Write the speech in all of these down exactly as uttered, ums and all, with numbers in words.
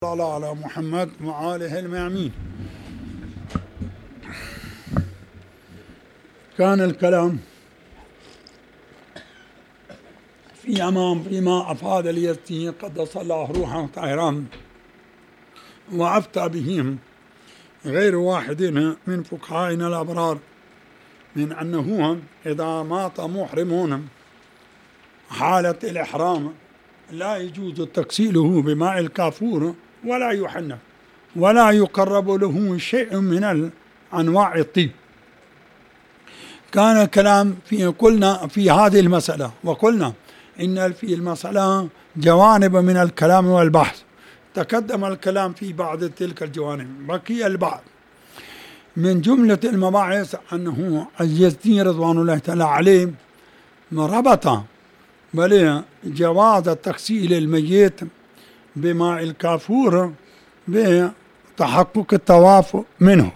صلى على محمد وآله الميامين. كان الكلام في أمام فيما أفاد اليزدي قدس الله روحه طاهرا وأفتى بهم غير واحد من فقهائنا الأبرار من أنه إذا مات محرمون حالة الإحرام لا يجوز تغسيله بماء الكافور ولا يحنى ولا يقرب له شيء من أنواع الطيب. كان الكلام في قلنا في هذه المسألة، وقلنا إن في المسألة جوانب من الكلام والبحث، تقدم الكلام في بعض تلك الجوانب، بقي البعض. من جملة المباحث أنه اليزدي رضوان الله تعالى عليه ربط بل جواز تغسيل الميت بماء الكافور بتحقق التوافق منه،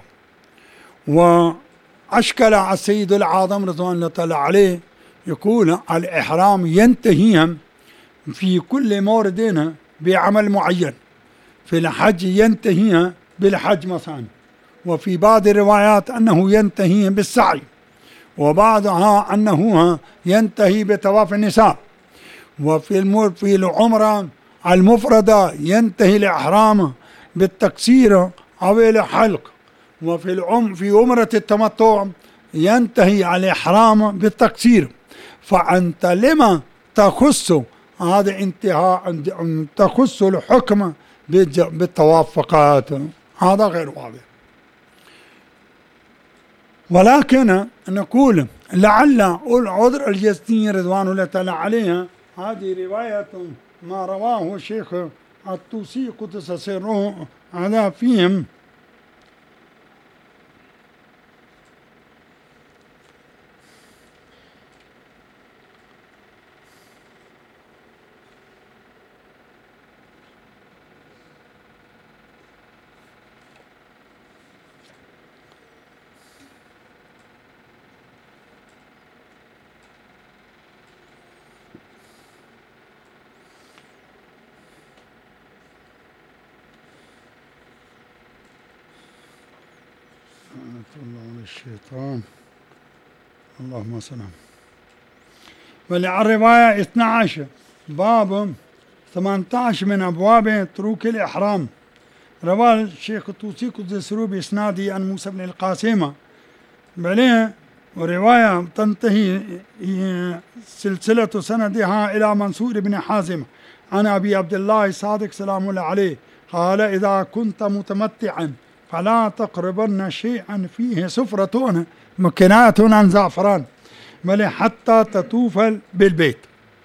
وأشكل على السيد الأعظم رضوان الله تعالى عليه يقول الإحرام ينتهي في كل مورد بعمل معين، في الحج ينتهي بالحج مثلا، وفي بعض الروايات أنه ينتهي بالسعي، وبعضها أنه ينتهي بطواف النساء، وفي المر في العمرة المفردة ينتهي الإحرام بالتقصير أو الحلق، وفي العم في عمرة التمتع ينتهي الإحرام بالتقصير. فأنت لما تخص هذا انتهاء تخص الحكم بالتوافقات؟ هذا غير واضح. ولكن نقول لعل العذر اليزدي رضوان الله تعالى عليه هذه رواية ما رواه الشيخ الطوسي قدس سره على فيهم الله الشيطان اللهم سلام. ولعن الرواية اثني عشر باب ثمانية عشر من أبواب تروك الإحرام، رواه الشيخ الطوسي قدس سره بإسناده عن موسى بن القاسم بليه، ورواية تنتهي سلسلة سندها إلى منصور بن حازم عن أبي عبد الله الصادق سلام الله عليه قال إذا كنت متمتعا فلا تقربن شيئا فيه سفرة مكناة عن زعفران بل حتى تطوف بالبيت.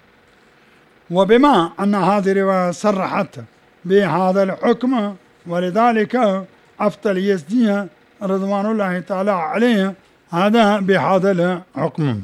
وبما أن هذه الرواية صرحت بهذا الحكم ولذلك أفتى اليزدي رضوان الله تعالى عليه هذا بهذا الحكم.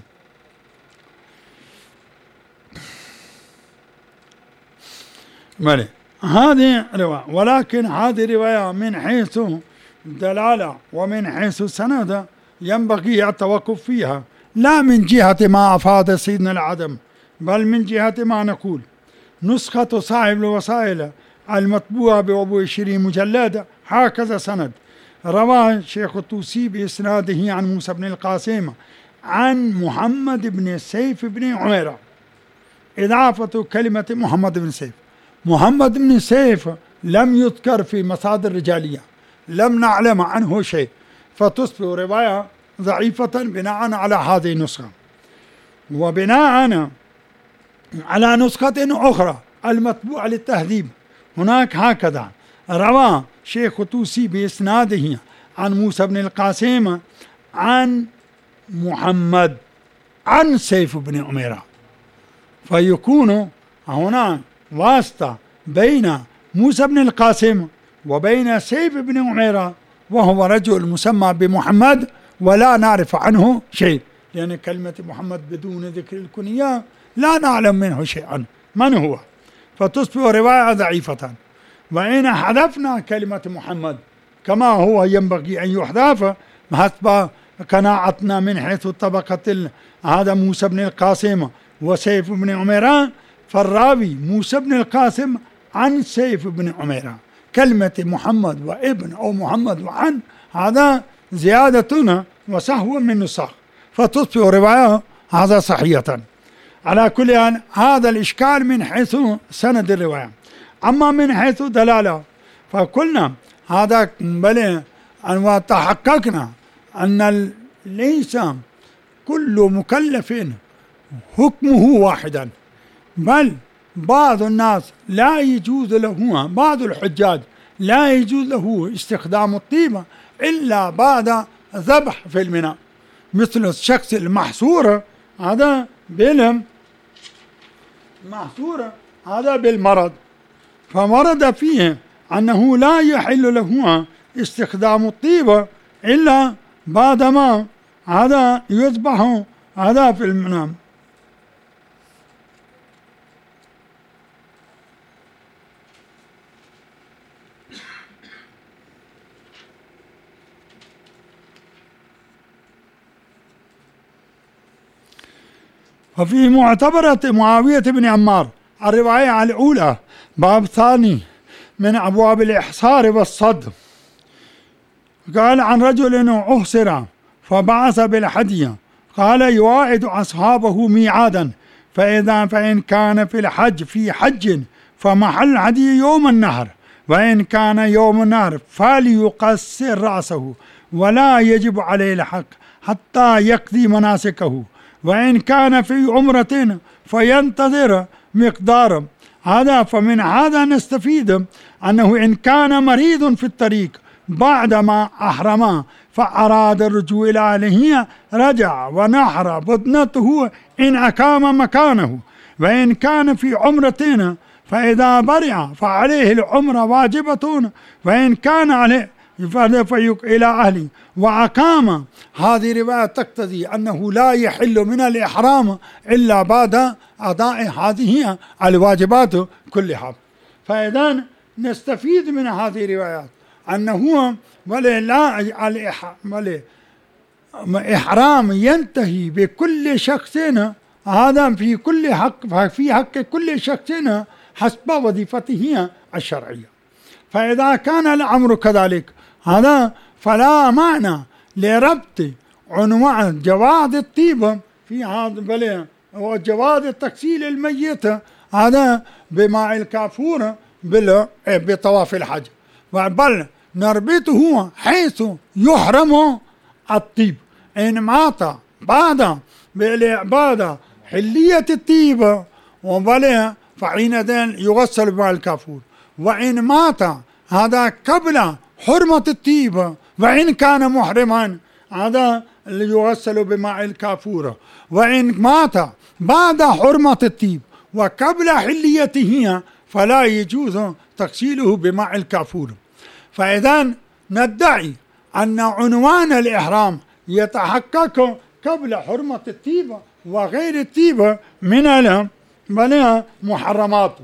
بل هذه رواية، ولكن هذه رواية من حيث دلالة ومن حيث سند ينبغي التوقف فيها، لا من جهة ما أفاد سيدنا العدم، بل من جهة ما نقول نسخة صاحب الوسائل المطبوعة بأبو عشرين مجلد هكذا سند. رواه شيخ الطوسي بإسناده عن موسى بن القاسم عن محمد بن سيف بن عميرة، إضافة كلمة محمد بن سيف. محمد بن سيف لم يذكر في مصادر رجالية، لم نعلم عنه شيء، فتصبح رواية ضعيفة بناء على هذه النسخة. وبناء على نسخة أخرى المطبوعة للتهذيب هناك هكذا روى شيخ الطوسي بإسناده عن موسى بن القاسم عن محمد عن سيف بن عميرة، فيكون هنا واسطة بين موسى بن القاسم وبين سيف بن عميرة، وهو رجل مسمى بمحمد ولا نعرف عنه شيء، لأن كلمة محمد بدون ذكر الكنية لا نعلم منه شيئا من هو، فتصبح رواية ضعيفة. وإن حذفنا كلمة محمد كما هو ينبغي أن يحذف حسب قناعتنا من حيث طبقة هذا موسى بن القاسم وسيف بن عميرة، فالراوي موسى بن القاسم عن سيف بن عميرة كلمة محمد وابن أو محمد وعن، هذا زيادة وسهو من نسخ، فتصبح رواية هذا صحيحة. على كل حال هذا الإشكال من حيث سند الرواية. أما من حيث دلالة فقلنا هذا بل وتحققنا أن ليس كل مكلف حكمه واحدا، بل بعض الناس لا يجوز له، بعض الحجاج لا يجوز له استخدام الطيبة إلا بعد ذبح في المنى، مثل الشخص المحصور هذا بالهم محصور هذا بالمرض، فورد فيه أنه لا يحل له استخدام الطيبة إلا بعدما هذا يذبح هذا في المنام. وفي معتبرة معاوية بن عمار الرواية الأولى باب ثاني من أبواب الإحصار والصد، قال عن رجل أحصر فبعث بالهدي، قال يواعد أصحابه ميعادا، فإذا فإن كان في الحج في حج فمحل الهدي يوم النهر، وإن كان يوم النهر فليقصر رأسه ولا يجب عليه الحق حتى يقضي مناسكه، وإن كان في عمرة فينتظر مقدار هذا. فمن هذا نستفيد أنه إن كان مريض في الطريق بعدما أحرم فأراد الرجوع إلى أهله رجع ونحر بدنته إن أقام مكانه، وإن كان في عمرة فإذا برع فعليه العمرة واجبة، وإن كان عليه فيق إلى أهله وأقام. هذه رواية تقتضي أنه لا يحل من الإحرام إلا بعد أداء هذه الواجبات كلها. فإذا نستفيد من هذه الروايات أنه ولا الإحرام ينتهي بكل شخص هذا في كل حق، في حق كل شخص حسب وظيفته الشرعية. فإذا كان الأمر كذلك هذا فلا معنى لربط عنوان جواز الطيب في هذا بل وجواز تغسيل الميت هذا بماء الكافور بطواف الحج، بل نربطه حيث يحرم الطيب. إن مات بعد بالعبادة حلية الطيب وبل فحينئذ يغسل بماء الكافور، وإن مات هذا قبل حرمة الطيب وإن كان محرما هذا يغسل بماء الكافور، وإن مات بعد حرمة الطيب وقبل حليته فلا يجوز تغسيله بماء الكافور. فإذا ندعي أن عنوان الإحرام يتحقق قبل حرمة الطيب وغير الطيب من المحرمات.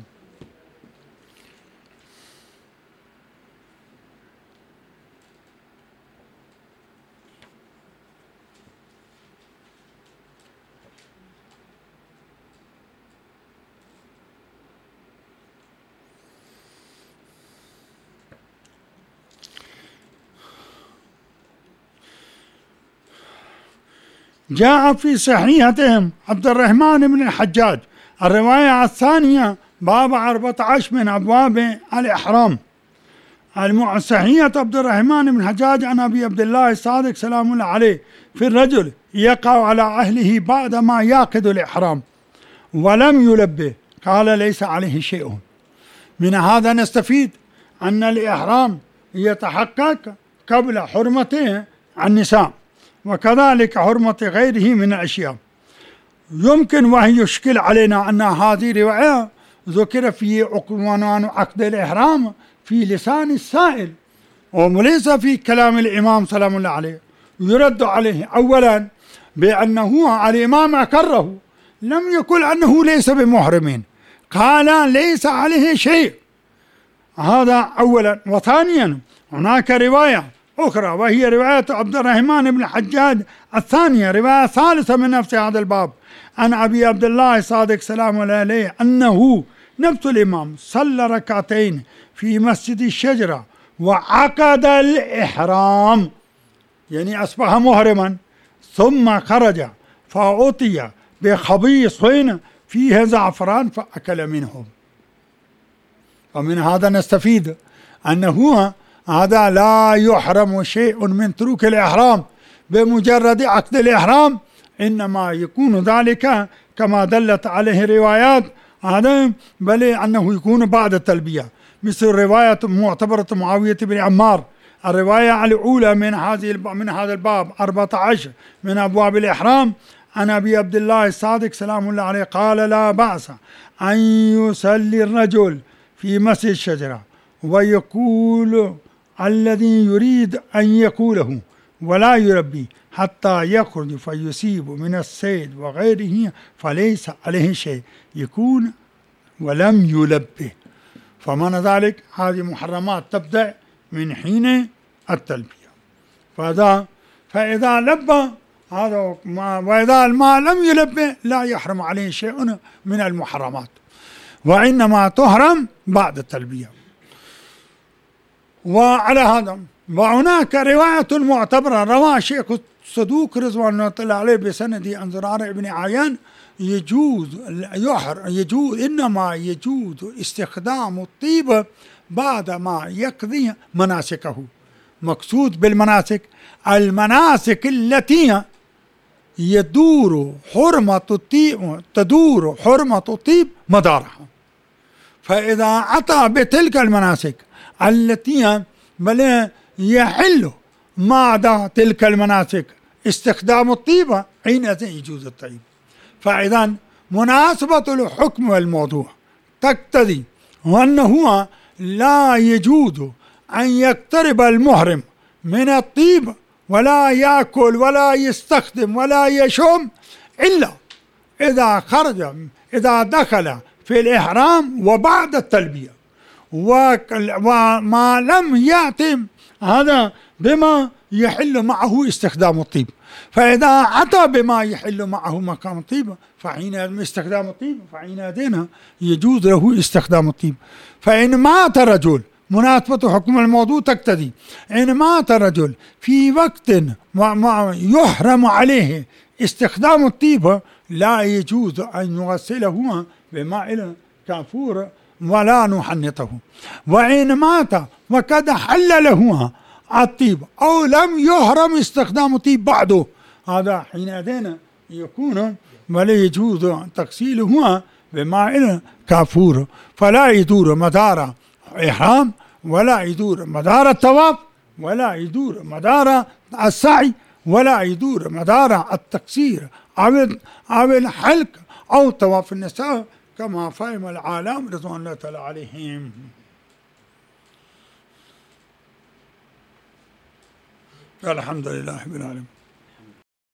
جاء في صحيحتهم عبد الرحمن بن الحجاج الرواية الثانية باب أربعة عشر من أبواب الإحرام. صحيحة عبد الرحمن بن الحجاج عن أبي عبد الله الصادق سلام الله عليه في الرجل يقع على أهله بعدما يعقد الإحرام ولم يلبه، قال ليس عليه شيء. من هذا نستفيد أن الإحرام يتحقق قبل حرمته النساء وكذلك حرمة غيره من الأشياء. يمكن وهي يشكل علينا أن هذه رواية ذكر في عنوان عقد الإحرام في لسان السائل وليس في كلام الإمام سلام الله عليه. يرد عليه أولا بأنه الإمام أقره، لم يقل أنه ليس بمحرم، قال ليس عليه شيء، هذا أولا. وثانيا هناك رواية أخرى وهي رواية عبد الرحمن بن الحجاج الثانية، رواية ثالثة من نفس هذا الباب عن أبي عبد الله صادق سلام الله عليه أنه نفس الإمام صلى ركعتين في مسجد الشجرة وعقد الإحرام، يعني أصبح محرما، ثم خرج فأتي بخبيص فيه زعفران فأكل منه. ومن هذا نستفيد أنه هذا لا يحرم شيء من ترك الإحرام بمجرد عقد الإحرام، إنما يكون ذلك كما دلت عليه روايات هذا، بل أنه يكون بعد التلبية، مثل رواية معتبرة معاوية بن عمار، الرواية الأولى من هذه من هذا الباب أربعة عشر من أبواب الإحرام، عن أبي عبد الله الصادق سلام الله عليه قال: لا بأس أن يصلي الرجل في مسجد الشجرة ويقول الذي يريد أن يقوله ولا يربي حتى يخرج فيصيب من الصيد وغيره فليس عليه شيء، يكون ولم يلبه. فمعنى ذلك هذه محرمات تبدأ من حين التلبية. فإذا فإذا لبى هذا ما، وإذا ما لم يلبه لا يحرم عليه شيء من المحرمات، وإنما تحرم بعد التلبية. وعلى هذا وهناك رواية معتبرة رواه شيخ الصدوق رضوان الله تعالى عليه بسند عن زرارة بن عيان، يجوز يحر يجوز إنما يجوز استخدام الطيب بعد ما يقضي مناسكه. مقصود بالمناسك المناسك التي يدور حرمة الطيب تدور حرمة الطيب مدارها. فإذا أتى بتلك المناسك التي بل يحل بعد تلك المناسك استخدام الطيب حينئذ يجوز الطيب. فإذا مناسبة الحكم والموضوع تقتضي وأنه لا يجوز أن يقترب المحرم من الطيب ولا يأكل ولا يستخدم ولا يشم إلا إذا خرج إذا دخل في الإحرام وبعد التلبية، وما لم يأتي هذا بما يحل معه استخدام الطيب. فإذا أتى بما يحل معه مقام الطيب فحين استخدام الطيب فحينئذ يجوز له استخدام الطيب. فإن مات رجل مناسبة حكم الموضوع تقتضي إن مات رجل في وقت يحرم عليه استخدام الطيب لا يجوز أن يغسله بماء كافور ولا نحنطه. وإن مات وقد حل له الطيب أو لم يحرم استخدام الطيب بعده، هذا حينئذ يكون ولا يجوز تغسيله بماء كافور، فلا يدور مدار إحرام ولا يدور مدار الطواف ولا يدور مدار السعي ولا يدور مدار التقصير أو الحلق أو طواف النساء كما فهم العالم رضوان الله تعالى عليهم. الحمد لله رب العالمين.